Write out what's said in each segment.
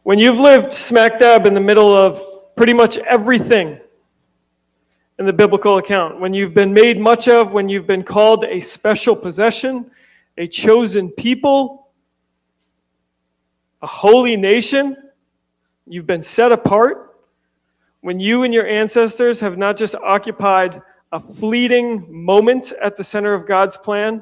When you've lived smack dab in the middle of pretty much everything in the biblical account, when you've been made much of, when you've been called a special possession, a chosen people, a holy nation, you've been set apart, when you and your ancestors have not just occupied a fleeting moment at the center of God's plan,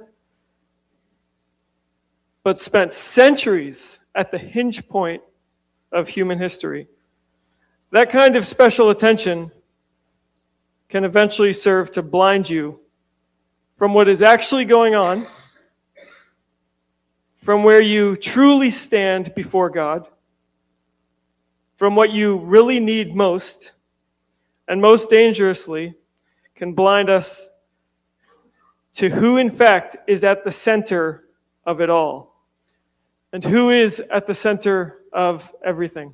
but spent centuries at the hinge point of human history. That kind of special attention can eventually serve to blind you from what is actually going on, from where you truly stand before God, from what you really need most, and most dangerously, can blind us to who in fact is at the center of it all, and who is at the center of everything.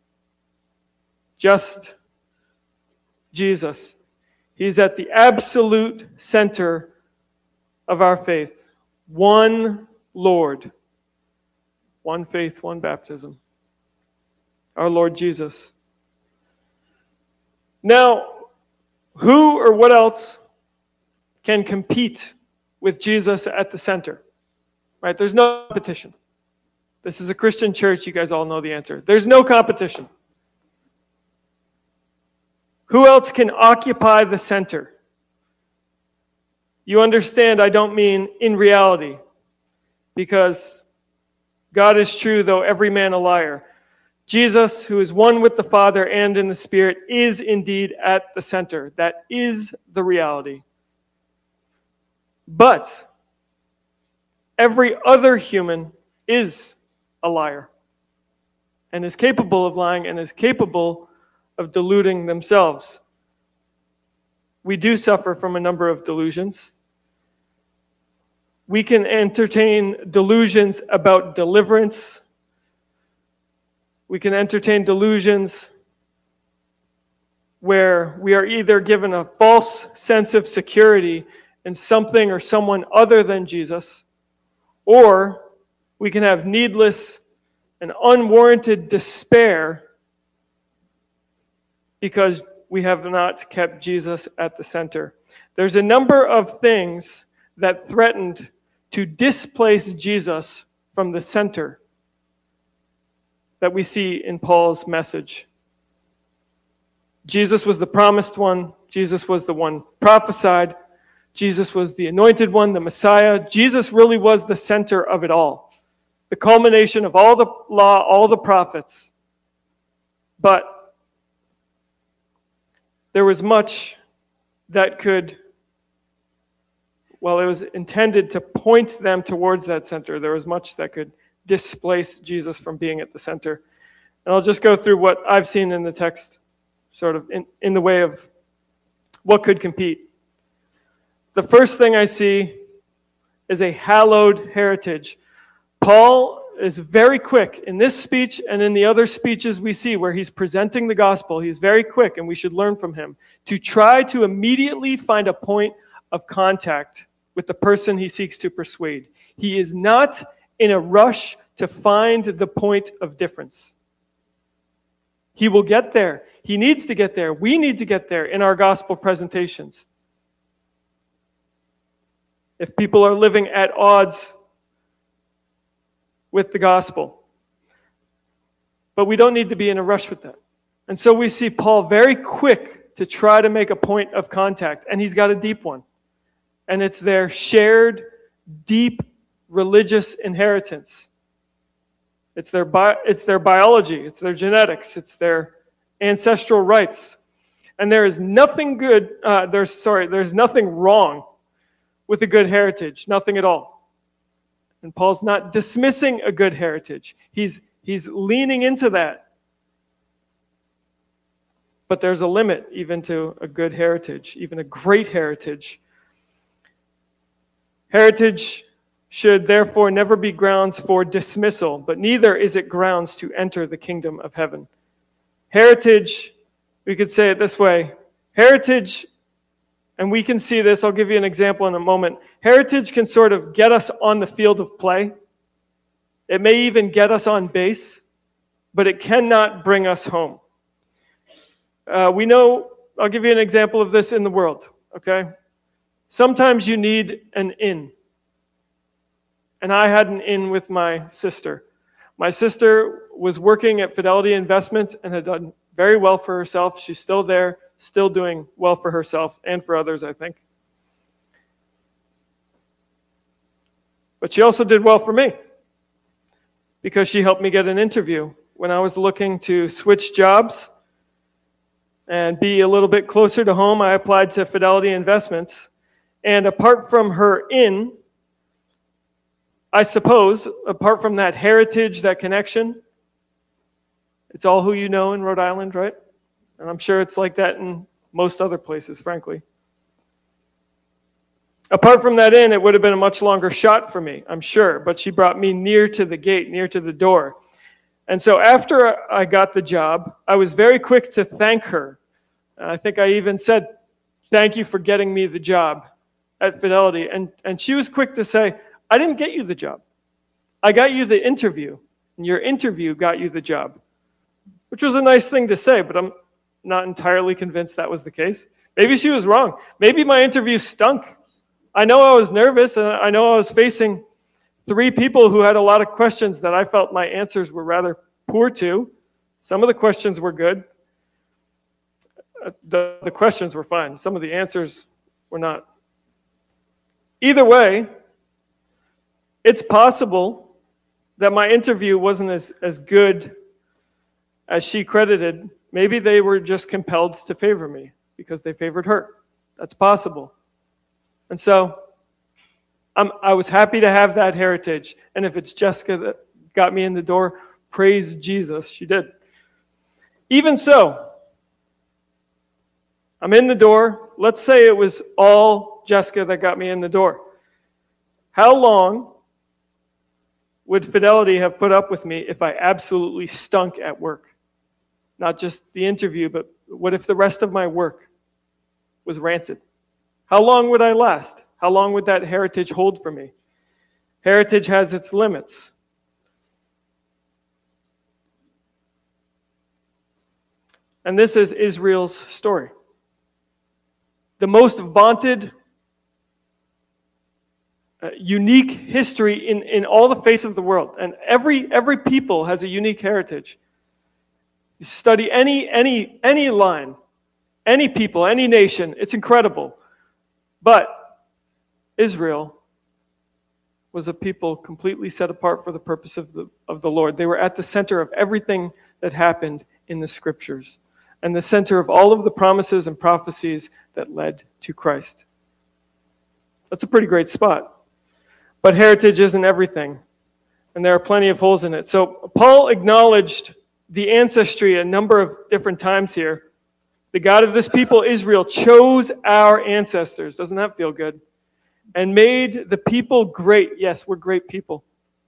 Just Jesus. He's at the absolute center of our faith. One Lord, one faith, one baptism. Our Lord Jesus. Now, who or what else can compete with Jesus at the center? Right? There's no competition. This is a Christian church. You guys all know the answer. There's no competition. Who else can occupy the center? You understand, I don't mean in reality, because God is true, though every man a liar. Jesus, who is one with the Father and in the Spirit, is indeed at the center. That is the reality. But every other human is a liar and is capable of lying and is capable of deluding themselves. We do suffer from a number of delusions. We can entertain delusions about deliverance. We can entertain delusions where we are either given a false sense of security in something or someone other than Jesus, or we can have needless and unwarranted despair because we have not kept Jesus at the center. There's a number of things that threatened to displace Jesus from the center that we see in Paul's message. Jesus was the promised one. Jesus was the one prophesied. Jesus was the anointed one, the Messiah. Jesus really was the center of it all, the culmination of all the law, all the prophets. But there was much that could, well, it was intended to point them towards that center. There was much that could displace Jesus from being at the center. And I'll just go through what I've seen in the text, sort of in the way of what could compete. The first thing I see is a hallowed heritage. Paul is very quick in this speech and in the other speeches we see where he's presenting the gospel. He's very quick, and we should learn from him, to try to immediately find a point of contact with the person he seeks to persuade. He is not in a rush to find the point of difference. He will get there. He needs to get there. We need to get there in our gospel presentations. If people are living at odds with the gospel. But we don't need to be in a rush with that. And so we see Paul very quick to try to make a point of contact. And he's got a deep one. And it's their shared, deep religious inheritance. It's their biology. It's their genetics. It's their ancestral rights. And there is nothing good, there's nothing wrong with a good heritage. Nothing at all. And Paul's not dismissing a good heritage. He's leaning into that. But there's a limit even to a good heritage, even a great heritage. Heritage should therefore never be grounds for dismissal, but neither is it grounds to enter the kingdom of heaven. Heritage, we could say it this way, heritage, and we can see this, I'll give you an example in a moment. Heritage can sort of get us on the field of play. It may even get us on base. but it cannot bring us home. We know, I'll give you an example of this in the world, okay? Sometimes you need an in. And I had an in with my sister. My sister was working at Fidelity Investments and had done very well for herself. She's still there, still doing well for herself and for others, I think. But she also did well for me because she helped me get an interview when I was looking to switch jobs and be a little bit closer to home. I applied to Fidelity Investments, and apart from her in, I suppose, apart from that heritage, that connection, it's all who you know in Rhode Island, right? And I'm sure it's like that in most other places, frankly. Apart from that in, it would have been a much longer shot for me, I'm sure, but she brought me near to the gate, near to the door. And so after I got the job, I was very quick to thank her. I think I even said, "Thank you for getting me the job at Fidelity." And she was quick to say, "I didn't get you the job. I got you the interview, and your interview got you the job." Which was a nice thing to say, but I'm not entirely convinced that was the case. Maybe she was wrong. Maybe my interview stunk. I know I was nervous, and I know I was facing 3 people who had a lot of questions that I felt my answers were rather poor to. Some of the questions were good. The questions were fine. Some of the answers were not. Either way, it's possible that my interview wasn't as good as she credited. Maybe they were just compelled to favor me because they favored her. That's possible. And so I was happy to have that heritage. And if it's Jessica that got me in the door, praise Jesus, she did. Even so, I'm in the door. Let's say it was all Jessica that got me in the door. How long would Fidelity have put up with me if I absolutely stunk at work? Not just the interview, but what if the rest of my work was rancid? How long would I last? How long would that heritage hold for me? Heritage has its limits. And this is Israel's story. The most vaunted, unique history in all the face of the world. And every people has a unique heritage. You study any line, any people, any nation, it's incredible. But Israel was a people completely set apart for the purpose of the Lord. They were at the center of everything that happened in the Scriptures, and the center of all of the promises and prophecies that led to Christ. That's a pretty great spot. But heritage isn't everything, and there are plenty of holes in it. So Paul acknowledged the ancestry a number of different times here. The God of this people, Israel, chose our ancestors. Doesn't that feel good? And made the people great. Yes, we're great people.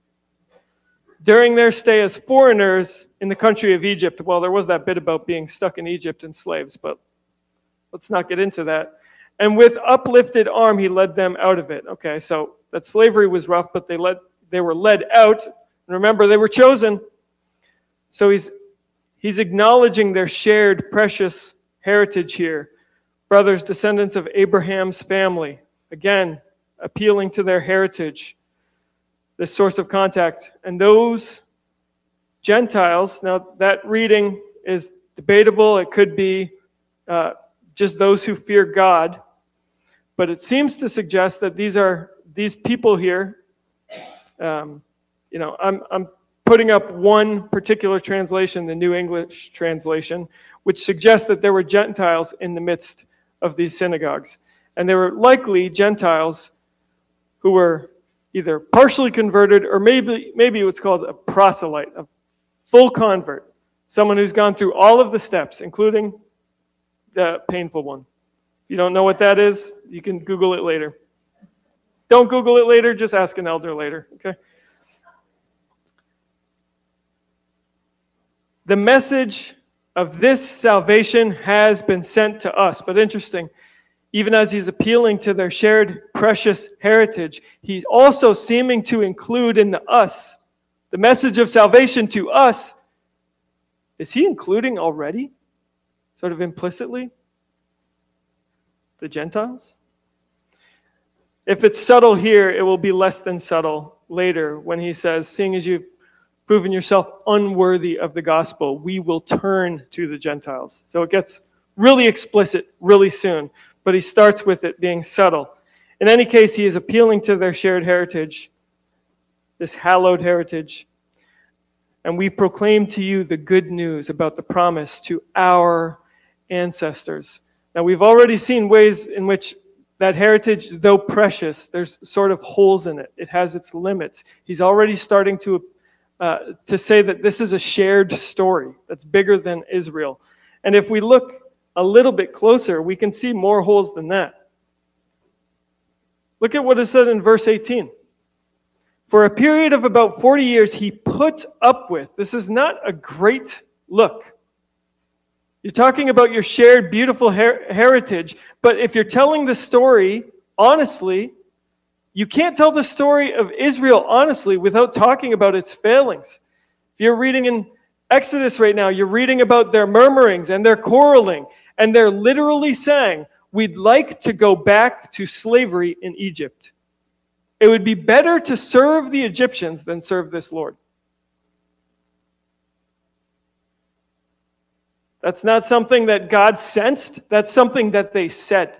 During their stay as foreigners in the country of Egypt. Well, there was that bit about being stuck in Egypt and slaves, but let's not get into that. And with uplifted arm, he led them out of it. Okay, so that slavery was rough, but they were led out. And remember, they were chosen. So he's acknowledging their shared precious heritage here. Brothers, descendants of Abraham's family. Again, appealing to their heritage, this source of contact. And those Gentiles, now that reading is debatable. It could be just those who fear God. But it seems to suggest that these people here, I'm putting up one particular translation, the New English translation, which suggests that there were Gentiles in the midst of these synagogues. And they were likely Gentiles who were either partially converted or maybe what's called a proselyte, a full convert, someone who's gone through all of the steps, including the painful one. If you don't know what that is, you can Google it later. Don't Google it later, just ask an elder later, okay? The message of this salvation has been sent to us. But interesting, even as he's appealing to their shared precious heritage, he's also seeming to include in the us, the message of salvation to us, is he including already, sort of implicitly, the Gentiles? If it's subtle here, it will be less than subtle later when he says, seeing as you've proven yourself unworthy of the gospel, we will turn to the Gentiles. So it gets really explicit really soon, but he starts with it being subtle. In any case, he is appealing to their shared heritage, this hallowed heritage. And we proclaim to you the good news about the promise to our ancestors. Now, we've already seen ways in which that heritage, though precious, there's sort of holes in it. It has its limits. He's already starting to say that this is a shared story that's bigger than Israel. And if we look a little bit closer, we can see more holes than that. Look at what is said in verse 18. For a period of about 40 years, he put up with. This is not a great look. You're talking about your shared beautiful heritage, but if you're telling the story honestly, you can't tell the story of Israel honestly without talking about its failings. If you're reading in Exodus right now, you're reading about their murmurings and their quarreling, and they're literally saying, we'd like to go back to slavery in Egypt. It would be better to serve the Egyptians than serve this Lord. That's not something that God sensed. That's something that they said.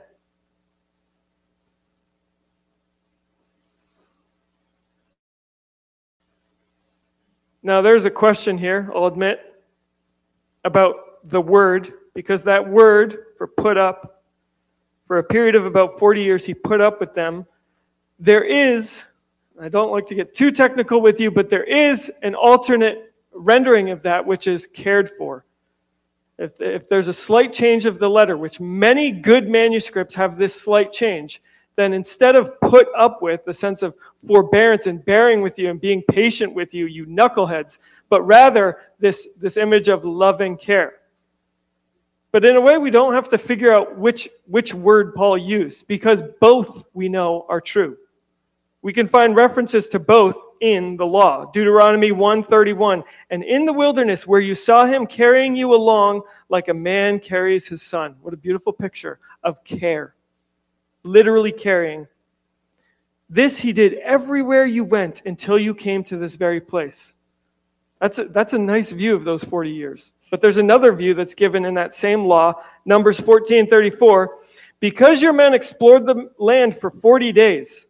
Now, there's a question here, I'll admit, about the word, because that word for put up, for a period of about 40 years, he put up with them. There is, I don't like to get too technical with you, but there is an alternate rendering of that, which is cared for. If there's a slight change of the letter, which many good manuscripts have this slight change, then instead of put up with, the sense of forbearance and bearing with you and being patient with you, you knuckleheads, but rather this image of loving care. But in a way, we don't have to figure out which word Paul used, because both we know are true. We can find references to both in the law. Deuteronomy 1:31, and in the wilderness where you saw him carrying you along like a man carries his son. What a beautiful picture of care. Literally carrying. This he did everywhere you went until you came to this very place. That's a nice view of those 40 years. But there's another view that's given in that same law, Numbers 14:34. Because your men explored the land for 40 days,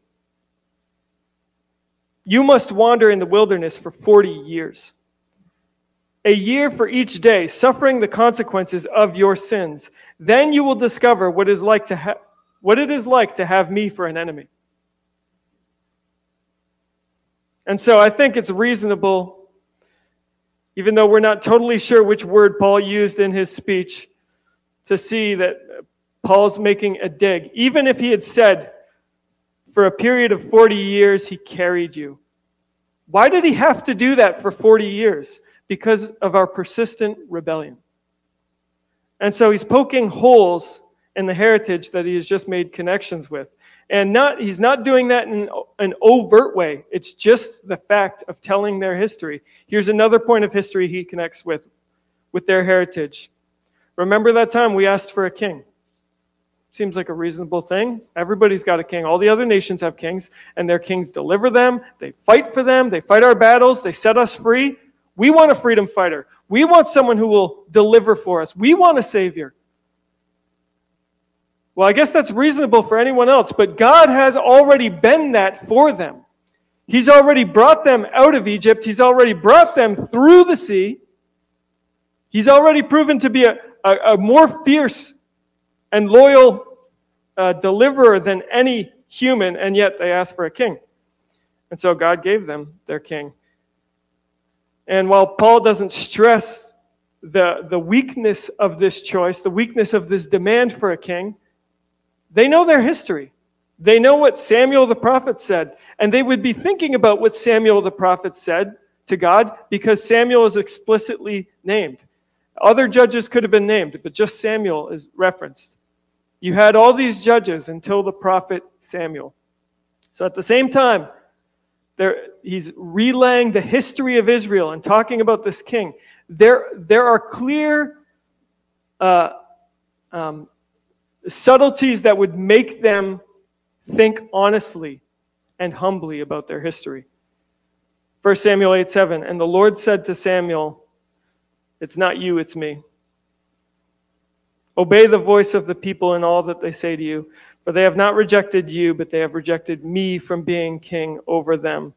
you must wander in the wilderness for 40 years. A year for each day, suffering the consequences of your sins. Then you will discover what it is like to have me for an enemy. And so I think it's reasonable, even though we're not totally sure which word Paul used in his speech, to see that Paul's making a dig. Even if he had said, for a period of 40 years, he carried you. Why did he have to do that for 40 years? Because of our persistent rebellion. And so he's poking holes in the heritage that he has just made connections with. And he's not doing that in an overt way. It's just the fact of telling their history. Here's another point of history he connects with their heritage. Remember that time we asked for a king? Seems like a reasonable thing. Everybody's got a king. All the other nations have kings, and their kings deliver them. They fight for them. They fight our battles. They set us free. We want a freedom fighter. We want someone who will deliver for us. We want a savior. Well, I guess that's reasonable for anyone else, but God has already been that for them. He's already brought them out of Egypt. He's already brought them through the sea. He's already proven to be a more fierce and loyal deliverer than any human, and yet they asked for a king. And so God gave them their king. And while Paul doesn't stress the weakness of this choice, the weakness of this demand for a king, they know their history. They know what Samuel the prophet said, and they would be thinking about what Samuel the prophet said to God because Samuel is explicitly named. Other judges could have been named, but just Samuel is referenced. You had all these judges until the prophet Samuel. So at the same time, he's relaying the history of Israel and talking about this king. there are clear subtleties that would make them think honestly and humbly about their history. 1 Samuel 8:7, and the Lord said to Samuel, it's not you, it's me. Obey the voice of the people in all that they say to you, for they have not rejected you, but they have rejected me from being king over them.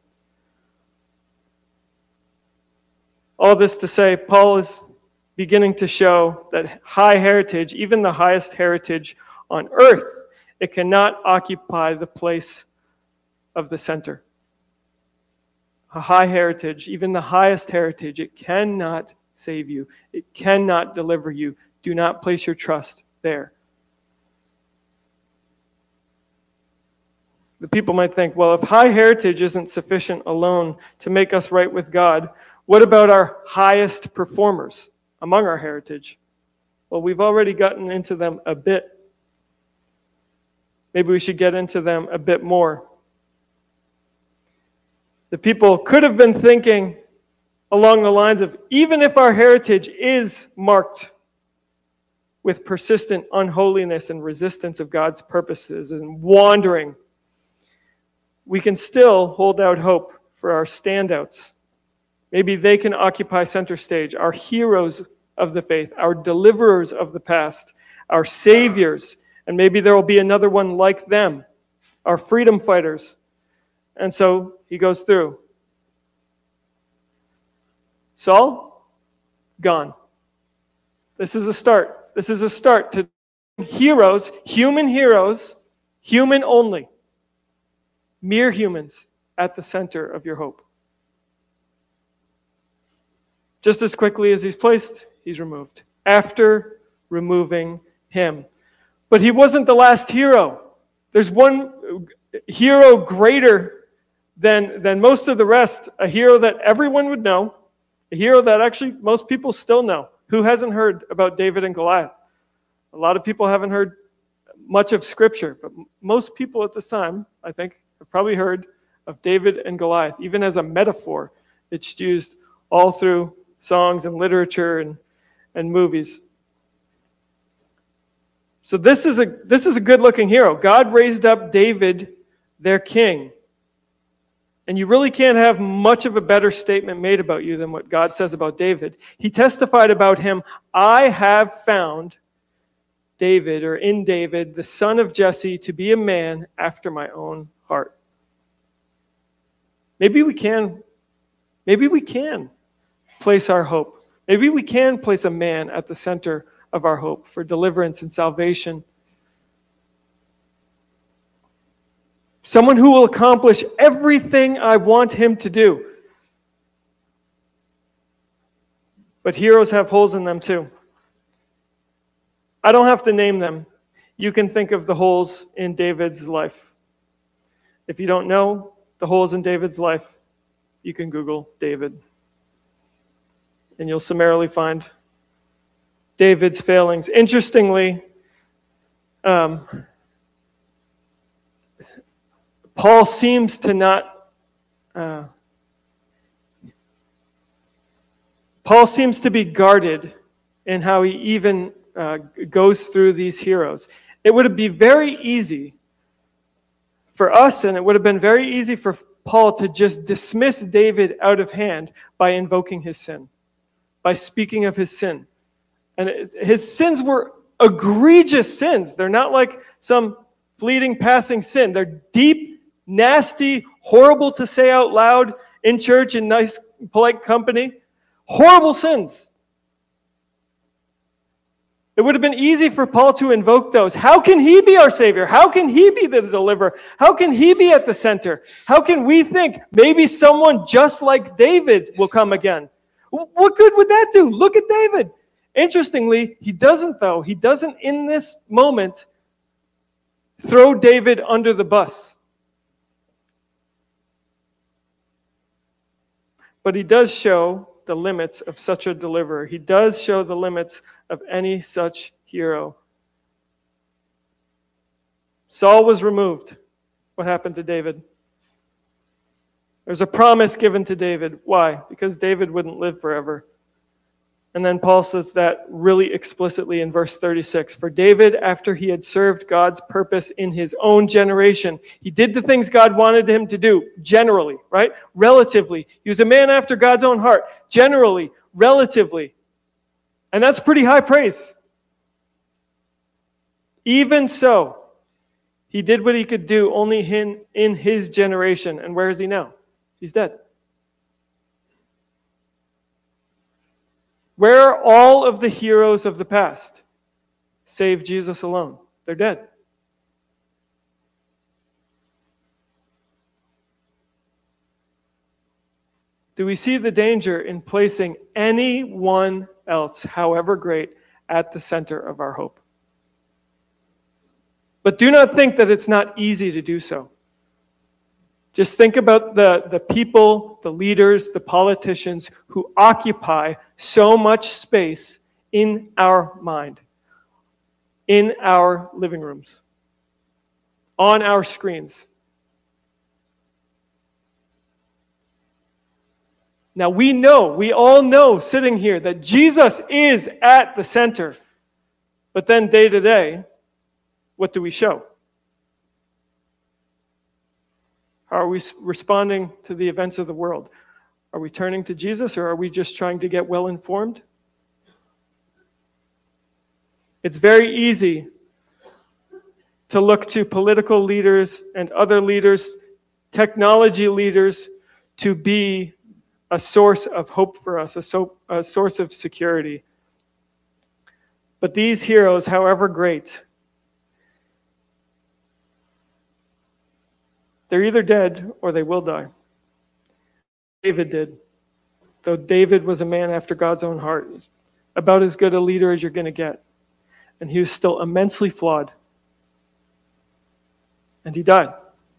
All this to say, Paul is beginning to show that high heritage, even the highest heritage on earth, it cannot occupy the place of the center. A high heritage, even the highest heritage, it cannot save you. It cannot deliver you. Do not place your trust there. The people might think, well, if high heritage isn't sufficient alone to make us right with God, what about our highest performers among our heritage? Well, we've already gotten into them a bit. Maybe we should get into them a bit more. The people could have been thinking along the lines of, even if our heritage is marked with persistent unholiness and resistance of God's purposes and wandering, we can still hold out hope for our standouts. Maybe they can occupy center stage, our heroes of the faith, our deliverers of the past, our saviors, and maybe there will be another one like them, our freedom fighters. And so he goes through. Saul, gone. This is a start. This is a start to heroes, human only. Mere humans at the center of your hope. Just as quickly as he's placed, he's removed. After removing him. But he wasn't the last hero. There's one hero greater than most of the rest, a hero that everyone would know, a hero that actually most people still know. Who hasn't heard about David and Goliath? A lot of people haven't heard much of Scripture, but most people at this time, I think, have probably heard of David and Goliath. Even as a metaphor, it's used all through songs and literature and movies. So this is a good-looking hero. God raised up David, their king. And you really can't have much of a better statement made about you than what God says about David. He testified about him, I have found David, or in David, the son of Jesse, to be a man after my own heart. Maybe we can place our hope. Maybe we can place a man at the center of our hope for deliverance and salvation. Someone who will accomplish everything I want him to do. But heroes have holes in them too. I don't have to name them. You can think of the holes in David's life. If you don't know the holes in David's life, you can Google David. And you'll summarily find David's failings. Interestingly, Paul seems to not, Paul seems to be guarded in how he even goes through these heroes. It would be very easy for us, and it would have been very easy for Paul to just dismiss David out of hand by invoking his sin, by speaking of his sin. And his sins were egregious sins. They're not like some fleeting passing sin. They're deep, nasty, horrible to say out loud in church in nice, polite company. Horrible sins. It would have been easy for Paul to invoke those. How can he be our Savior? How can he be the deliverer? How can he be at the center? How can we think maybe someone just like David will come again? What good would that do? Look at David. Interestingly, he doesn't though. He doesn't in this moment throw David under the bus. But he does show the limits of such a deliverer. He does show the limits of any such hero. Saul was removed. What happened to David? There's a promise given to David. Why? Because David wouldn't live forever. And then Paul says that really explicitly in verse 36. For David, after he had served God's purpose in his own generation, he did the things God wanted him to do, generally, right? Relatively. He was a man after God's own heart. Generally, relatively. And that's pretty high praise. Even so, he did what he could do only in his generation. And where is he now? He's dead. Where are all of the heroes of the past? Save Jesus alone. They're dead. Do we see the danger in placing anyone else, however great, at the center of our hope? But do not think that it's not easy to do so. Just think about the people, the leaders, the politicians who occupy so much space in our mind, in our living rooms, on our screens. Now we all know sitting here that Jesus is at the center. But then day to day, what do we show? How are we responding to the events of the world? Are we turning to Jesus, or are we just trying to get well informed? It's very easy to look to political leaders and other leaders, technology leaders, to be a source of hope for us, a source of security. But these heroes, however great, they're either dead or they will die. David did. Though David was a man after God's own heart, he's about as good a leader as you're going to get. And he was still immensely flawed. And he died.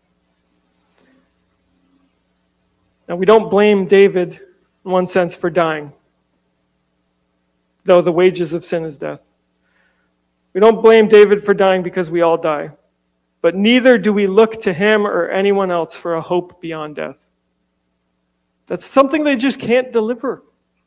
Now, we don't blame David in one sense for dying, though the wages of sin is death. We don't blame David for dying because we all die. But neither do we look to him or anyone else for a hope beyond death. That's something they just can't deliver.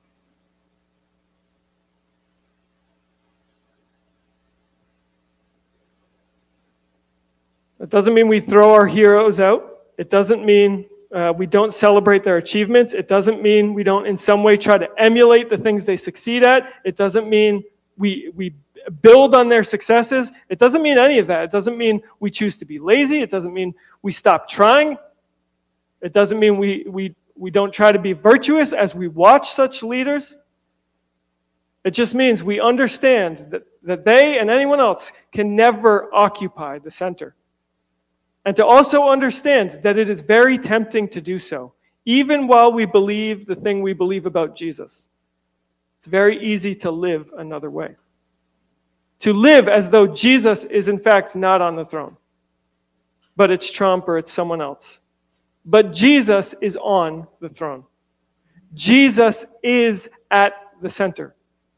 It doesn't mean we throw our heroes out. It doesn't mean we don't celebrate their achievements. It doesn't mean we don't in some way try to emulate the things they succeed at. It doesn't mean we build on their successes. It doesn't mean any of that. It doesn't mean we choose to be lazy. It doesn't mean we stop trying. It doesn't mean we don't try to be virtuous as we watch such leaders. It just means we understand that they and anyone else can never occupy the center. And to also understand that it is very tempting to do so, even while we believe the thing we believe about Jesus. It's very easy to live another way. To live as though Jesus is in fact not on the throne, but it's Trump or it's someone else. But Jesus is on the throne. Jesus is at the center.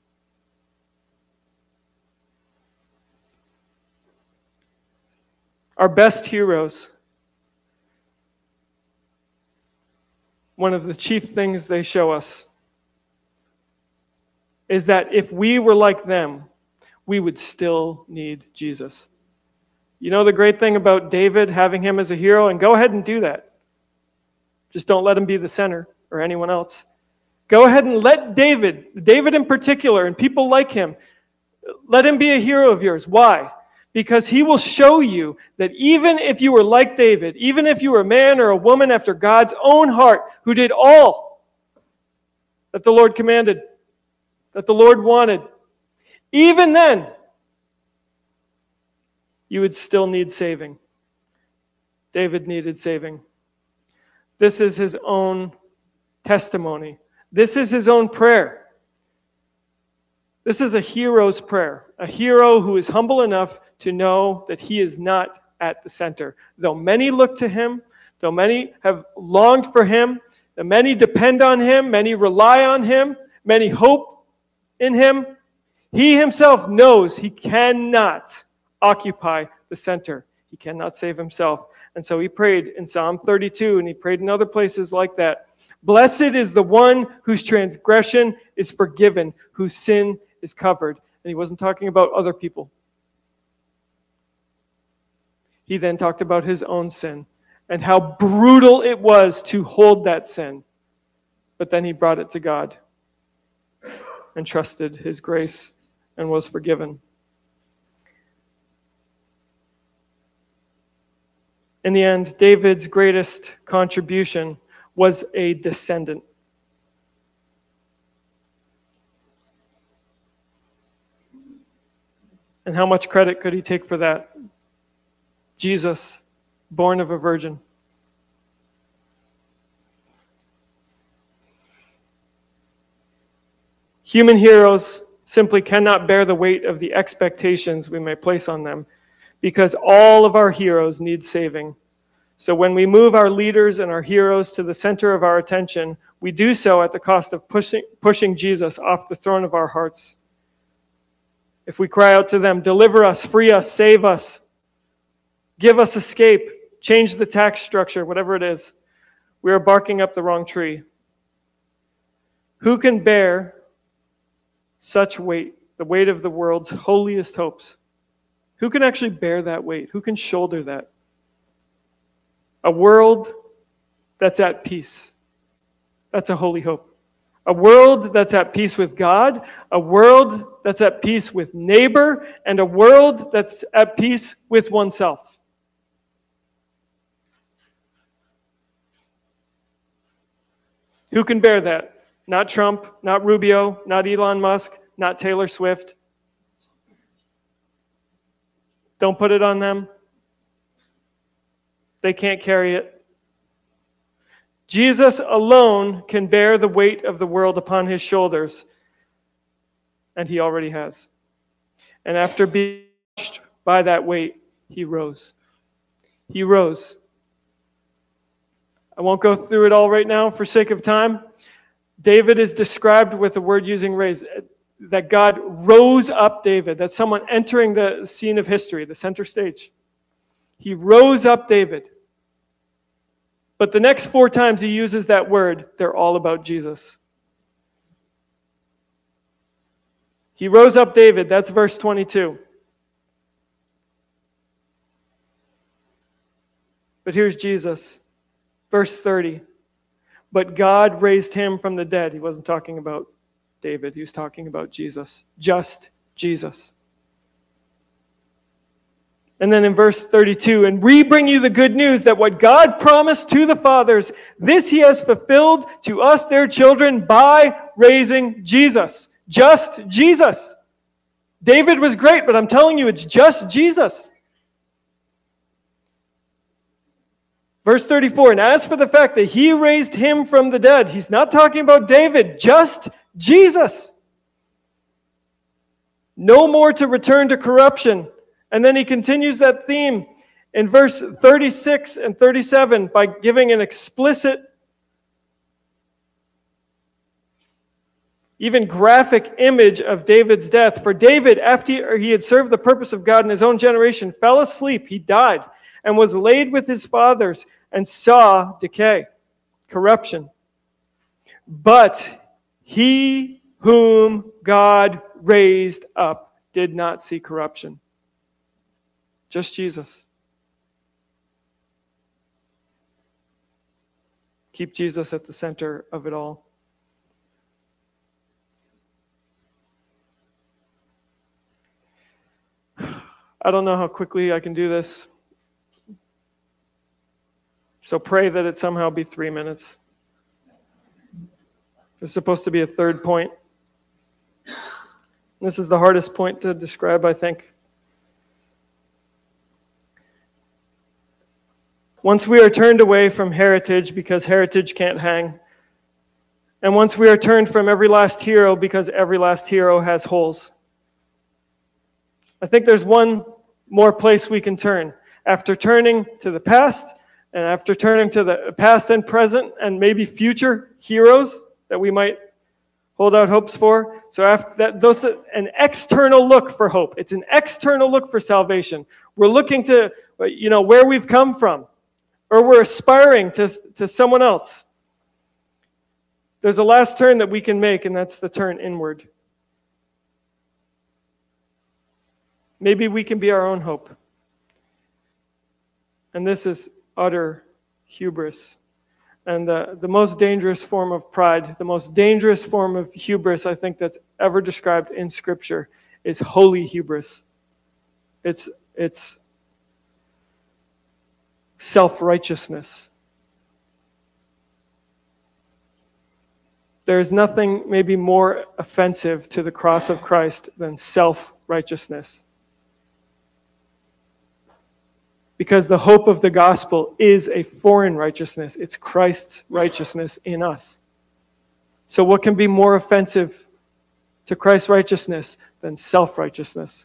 Our best heroes, one of the chief things they show us is that if we were like them, we would still need Jesus. You know the great thing about David, having him as a hero, and go ahead and do that. Just don't let him be the center or anyone else. Go ahead and let David in particular, and people like him, let him be a hero of yours. Why? Because he will show you that even if you were like David, even if you were a man or a woman after God's own heart, who did all that the Lord commanded, that the Lord wanted, even then, you would still need saving. David needed saving. This is his own testimony. This is his own prayer. This is a hero's prayer. A hero who is humble enough to know that he is not at the center. Though many look to him, though many have longed for him, though many depend on him, many rely on him, many hope in him, he himself knows he cannot occupy the center. He cannot save himself. And so he prayed in Psalm 32, and he prayed in other places like that. Blessed is the one whose transgression is forgiven, whose sin is covered. And he wasn't talking about other people. He then talked about his own sin and how brutal it was to hold that sin. But then he brought it to God and trusted his grace and was forgiven. In the end, David's greatest contribution was a descendant. And how much credit could he take for that? Jesus, born of a virgin. Human heroes simply cannot bear the weight of the expectations we may place on them, because all of our heroes need saving. So when we move our leaders and our heroes to the center of our attention, we do so at the cost of pushing Jesus off the throne of our hearts. If we cry out to them, deliver us, free us, save us, give us escape, change the tax structure, whatever it is, we are barking up the wrong tree. Who can bear such weight, the weight of the world's holiest hopes? Who can actually bear that weight? Who can shoulder that? A world that's at peace. That's a holy hope. A world that's at peace with God, a world that's at peace with neighbor, and a world that's at peace with oneself. Who can bear that? Not Trump, not Rubio, not Elon Musk, not Taylor Swift. Don't put it on them. They can't carry it. Jesus alone can bear the weight of the world upon his shoulders, and he already has. And after being crushed by that weight, he rose. He rose. I won't go through it all right now for sake of time. David is described with the word using raise, that God rose up David. That's someone entering the scene of history, the center stage. He rose up David. But the next 4 times he uses that word, they're all about Jesus. He rose up David, that's verse 22. But here's Jesus, verse 30. But God raised him from the dead. He wasn't talking about David, he was talking about Jesus. Just Jesus. And then in verse 32, and we bring you the good news that what God promised to the fathers, this he has fulfilled to us, their children, by raising Jesus. Just Jesus. David was great, but I'm telling you, it's just Jesus. Verse 34, and as for the fact that he raised him from the dead, he's not talking about David, just Jesus. No more to return to corruption. And then he continues that theme in verse 36 and 37 by giving an explicit, even graphic image of David's death. For David, after he had served the purpose of God in his own generation, fell asleep, he died, and was laid with his fathers, and saw decay, corruption. But he whom God raised up did not see corruption. Just Jesus. Keep Jesus at the center of it all. I don't know how quickly I can do this. So pray that it somehow be 3 minutes. There's supposed to be a third point. This is the hardest point to describe, I think. Once we are turned away from heritage because heritage can't hang, and once we are turned from every last hero because every last hero has holes, I think there's one more place we can turn. After turning to the past, and after turning to the past and present, and maybe future heroes that we might hold out hopes for. So after that, those an external look for hope. It's an external look for salvation. We're looking to, where we've come from, or we're aspiring to someone else. There's a last turn that we can make, and that's the turn inward. Maybe we can be our own hope. And this is utter hubris. And the most dangerous form of pride, the most dangerous form of hubris, I think, that's ever described in Scripture is holy hubris. It's self-righteousness. There's nothing maybe more offensive to the cross of Christ than self-righteousness. Because the hope of the gospel is a foreign righteousness. It's Christ's righteousness in us. So what can be more offensive to Christ's righteousness than self-righteousness?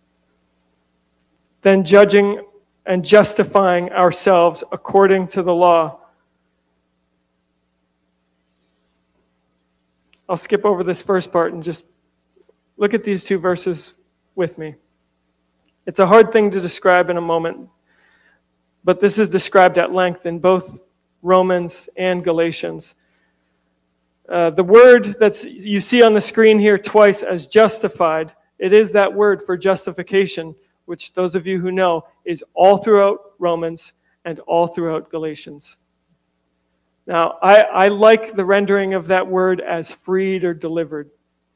Than judging and justifying ourselves according to the law. I'll skip over this first part and just look at these two verses with me. It's a hard thing to describe in a moment, but this is described at length in both Romans and Galatians. The word that you see on the screen here twice as justified, it is that word for justification, which those of you who know is all throughout Romans and all throughout Galatians. Now, I like the rendering of that word as freed or delivered.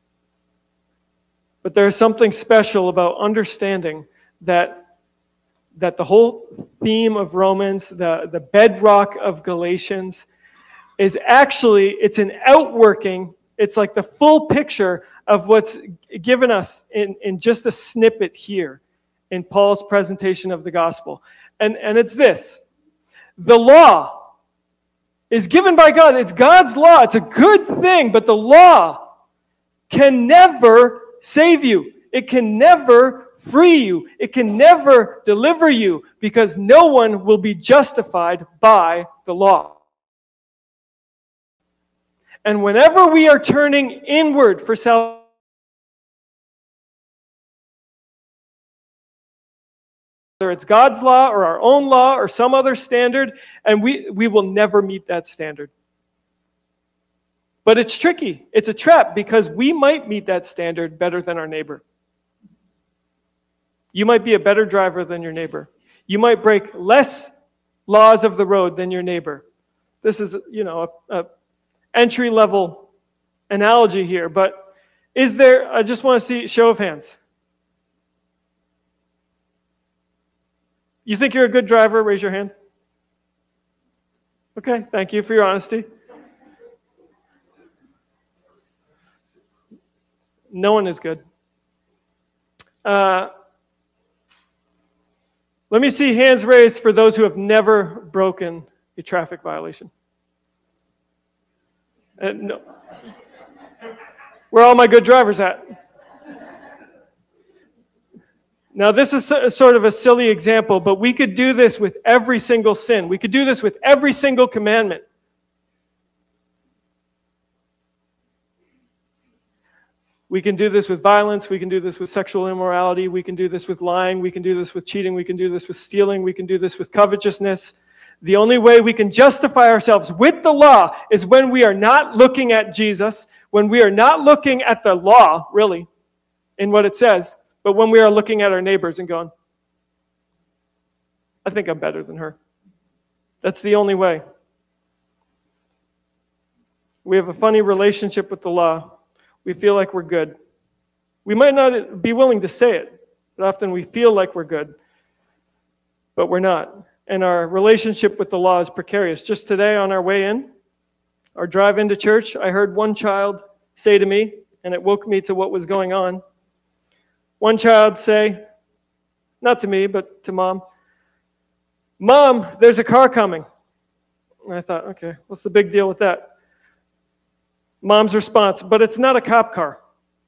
But there's something special about understanding that the whole theme of Romans, the bedrock of Galatians, is actually, it's an outworking, it's like the full picture of what's given us in just a snippet here in Paul's presentation of the gospel. And it's this: the law is given by God. It's God's law. It's a good thing, but the law can never save you. It can never free you. It can never deliver you, because no one will be justified by the law. And whenever we are turning inward for salvation, whether it's God's law or our own law or some other standard, and we will never meet that standard. But it's tricky. It's a trap, because we might meet that standard better than our neighbor. You might be a better driver than your neighbor. You might break less laws of the road than your neighbor. This is, a entry-level analogy here, but is there, I just want to see show of hands. You think you're a good driver? Raise your hand. Okay, thank you for your honesty. No one is good. Let me see hands raised for those who have never broken a traffic violation. No. Where are all my good drivers at? Now, this is sort of a silly example, but we could do this with every single sin. We could do this with every single commandment. We can do this with violence. We can do this with sexual immorality. We can do this with lying. We can do this with cheating. We can do this with stealing. We can do this with covetousness. The only way we can justify ourselves with the law is when we are not looking at Jesus, when we are not looking at the law, really, in what it says, but when we are looking at our neighbors and going, I think I'm better than her. That's the only way. We have a funny relationship with the law. We feel like we're good. We might not be willing to say it, but often we feel like we're good, but we're not. And our relationship with the law is precarious. Just today on our way in, our drive into church, I heard one child say to me, and it woke me to what was going on. One child say, not to me, but to Mom, Mom, there's a car coming. And I thought, okay, what's the big deal with that? Mom's response, but it's not a cop car.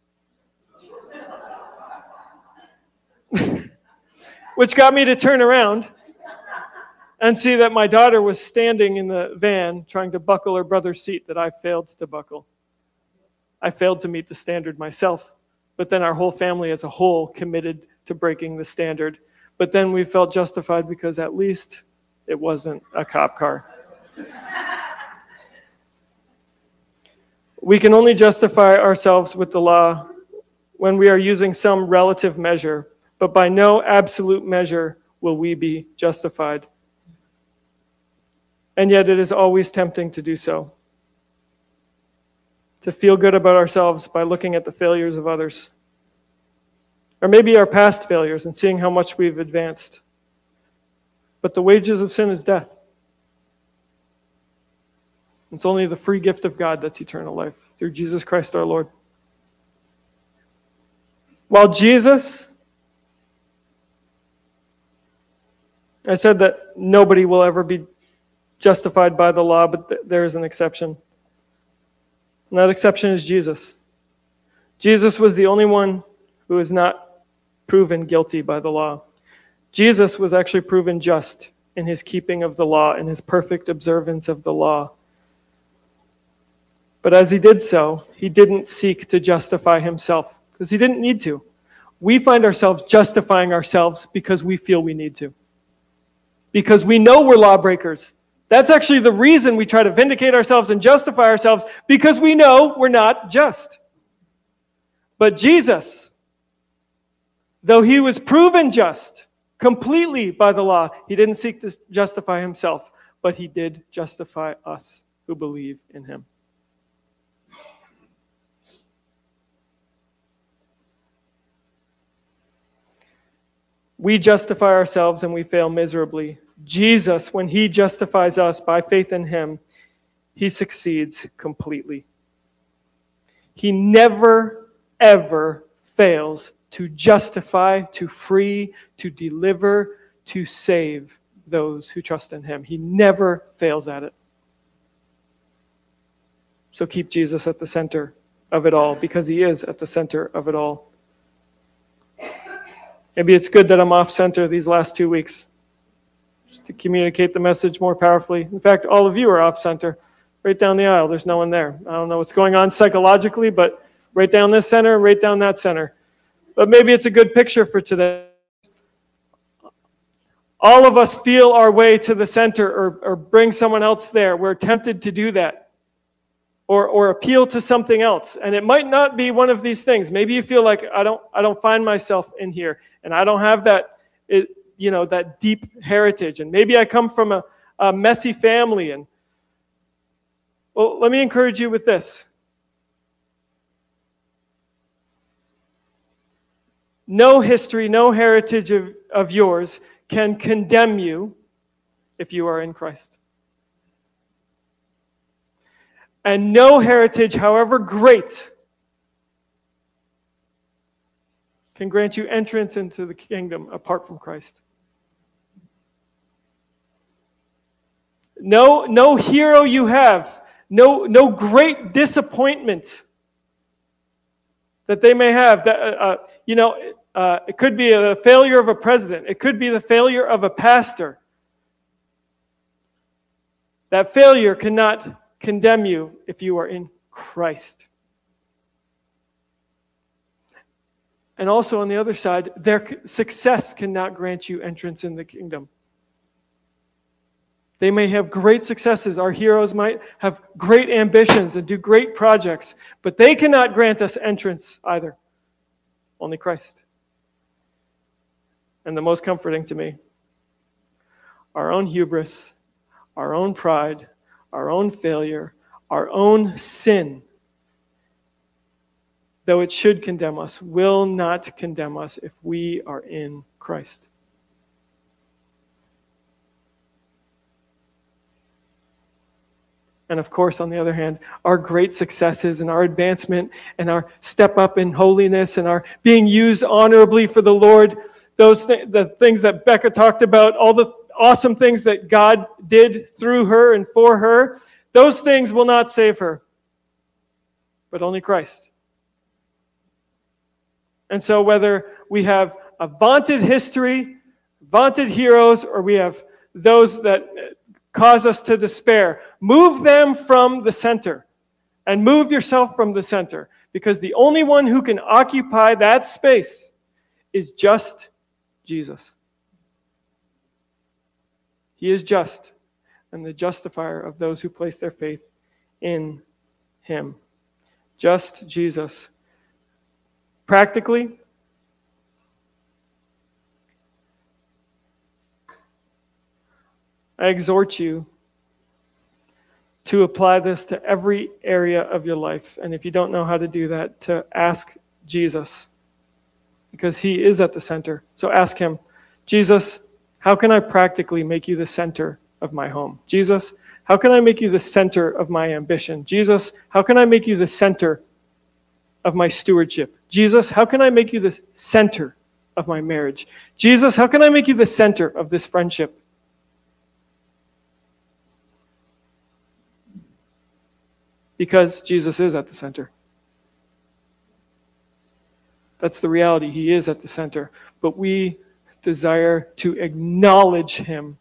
Which got me to turn around and see that my daughter was standing in the van trying to buckle her brother's seat that I failed to buckle. I failed to meet the standard myself, but then our whole family as a whole committed to breaking the standard. But then we felt justified because at least it wasn't a cop car. We can only justify ourselves with the law when we are using some relative measure, but by no absolute measure will we be justified. And yet it is always tempting to do so, to feel good about ourselves by looking at the failures of others, or maybe our past failures and seeing how much we've advanced. But the wages of sin is death. It's only the free gift of God that's eternal life through Jesus Christ our Lord. While Jesus, I said that nobody will ever be justified by the law, but there is an exception. And that exception is Jesus. Jesus was the only one who was not proven guilty by the law. Jesus was actually proven just in his keeping of the law, in his perfect observance of the law. But as he did so, he didn't seek to justify himself, because he didn't need to. We find ourselves justifying ourselves because we feel we need to. Because we know we're lawbreakers. That's actually the reason we try to vindicate ourselves and justify ourselves, because we know we're not just. But Jesus, though he was proven just completely by the law, he didn't seek to justify himself, but he did justify us who believe in him. We justify ourselves and we fail miserably. Jesus, when he justifies us by faith in him, he succeeds completely. He never, ever fails to justify, to free, to deliver, to save those who trust in him. He never fails at it. So keep Jesus at the center of it all, because he is at the center of it all. Maybe it's good that I'm off-center these last 2 weeks, just to communicate the message more powerfully. In fact, all of you are off-center. Right down the aisle, there's no one there. I don't know what's going on psychologically, but right down this center and right down that center. But maybe it's a good picture for today. All of us feel our way to the center or bring someone else there. We're tempted to do that. Or appeal to something else. And it might not be one of these things. Maybe you feel like I don't find myself in here, and I don't have that deep heritage. And maybe I come from a messy family. And well, let me encourage you with this. No history, no heritage of yours can condemn you if you are in Christ. And no heritage, however great, can grant you entrance into the kingdom apart from Christ. No hero you have, no great disappointment that they may have. It could be a failure of a president. It could be the failure of a pastor. That failure cannot condemn you if you are in Christ. And also on the other side, their success cannot grant you entrance in the kingdom. They may have great successes. Our heroes might have great ambitions and do great projects, but they cannot grant us entrance either. Only Christ. And the most comforting to me, our own hubris, our own pride, our own failure, our own sin, though it should condemn us, will not condemn us if we are in Christ. And of course, on the other hand, our great successes and our advancement and our step up in holiness and our being used honorably for the Lord, the things that Becca talked about, all the awesome things that God did through her and for her, those things will not save her, but only Christ. And so whether we have a vaunted history, vaunted heroes, or we have those that cause us to despair, move them from the center and move yourself from the center, because the only one who can occupy that space is just Jesus. He is just and the justifier of those who place their faith in him. Just Jesus. Practically, I exhort you to apply this to every area of your life. And if you don't know how to do that, to ask Jesus, because he is at the center. So ask him, Jesus, how can I practically make you the center of my home? Jesus, how can I make you the center of my ambition? Jesus, how can I make you the center of my stewardship? Jesus, how can I make you the center of my marriage? Jesus, how can I make you the center of this friendship? Because Jesus is at the center. That's the reality. He is at the center. But we desire to acknowledge him,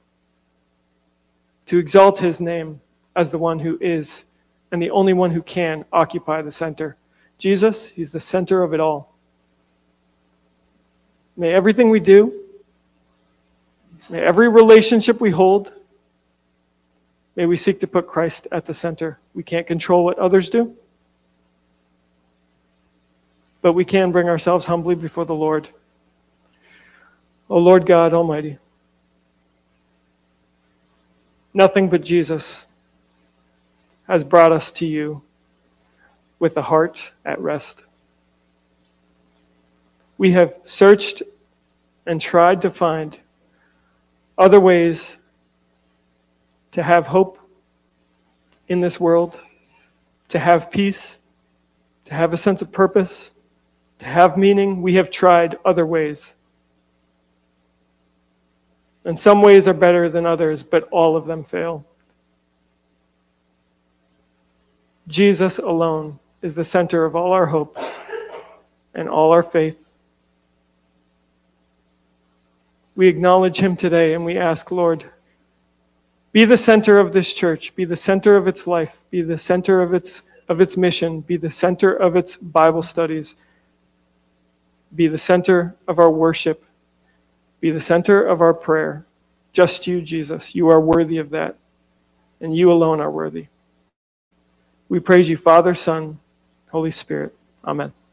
to exalt his name as the one who is and the only one who can occupy the center. Jesus, he's the center of it all. May everything we do, may every relationship we hold, may we seek to put Christ at the center. We can't control what others do, but we can bring ourselves humbly before the Lord. O Lord God Almighty, nothing but Jesus has brought us to you with the heart at rest. We have searched and tried to find other ways to have hope in this world, to have peace, to have a sense of purpose, to have meaning. We have tried other ways. And some ways are better than others, but all of them fail. Jesus alone is the center of all our hope and all our faith. We acknowledge him today and we ask, Lord, be the center of this church, be the center of its life, be the center of its mission, be the center of its Bible studies, be the center of our worship, be the center of our prayer. Just you, Jesus. You are worthy of that, and you alone are worthy. We praise you, Father, Son, Holy Spirit. Amen.